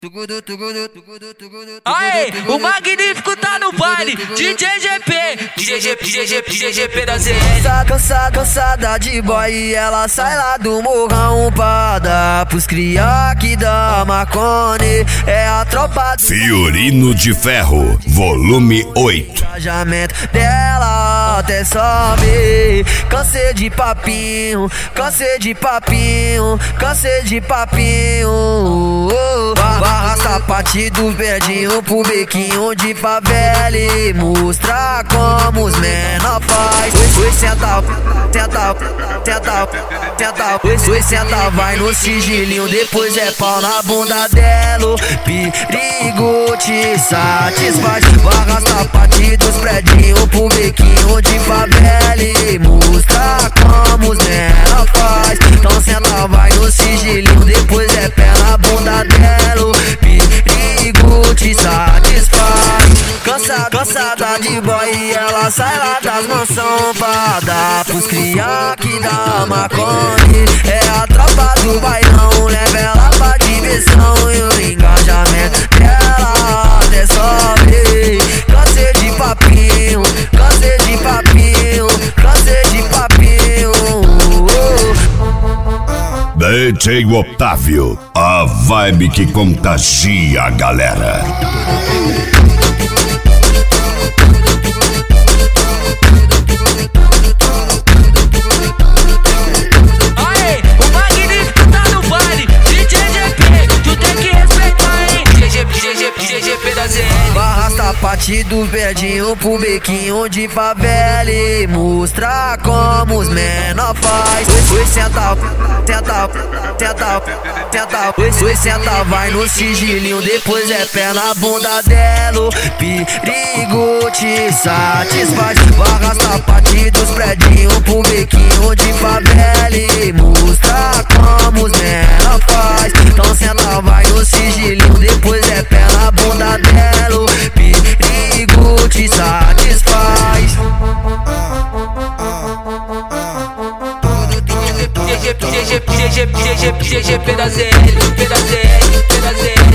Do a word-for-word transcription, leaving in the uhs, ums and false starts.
Aê, o magnífico tá no baile, D J G P, D J G P, D J G P, D J G P da Z L. Cansada, cansada de boy e ela sai lá do morrão pra dar pros cria que dá Marconi. É a tropa do Fiorino de Ferro, volume oito. engajamento dela até sobe. Cansei de papinho, cansei de papinho, cansei de papinho. Barra sapatinho do verdinho pro bequinho de favela e mostrar como os menor faz. Oi, senta, senta, senta, senta. Oi, senta, vai no sigilinho, depois é pau na bunda dela. Perigo te satisfaz. Barra sapatinho dos predinhos pro bequinho de favela e mostrar como os menor faz. Então senta, vai no sigilinho, depois é pé na bunda dela. Perigo te satisfaz. Cansada, cansada de boy e ela sai lá das mansão pra dar pros cria que dá Marconi. É a tropa do bailão, leva ela pra diversão e o engajamento dela até sobe. Cansei de papinho, cansei de papinho, cansei de papinho. D J Otávio, a vibe que contagia a galera. Aê, o magnífico tá no baile, D J G P, tu tem que respeitar, hein? D J G P, D J G P, D J G P da Z L. Barra sapatinho do verdinho pro bequinho de favela e mostrar como os menor faz. Oi, senta, senta, senta, senta. Oi, senta, vai no sigilinho, depois é pé na bunda dela. Perigo te satisfaz. Barra sapatinho dos predinhos pro bequinho de favela e mostrar como os menor faz. Então senta, vai no sigilinho, depois é pé na bunda dela. Perigo te satisfaz. D J G P, D J G P, D J G P, D J G P da Z L, P da Z L, P da Z L.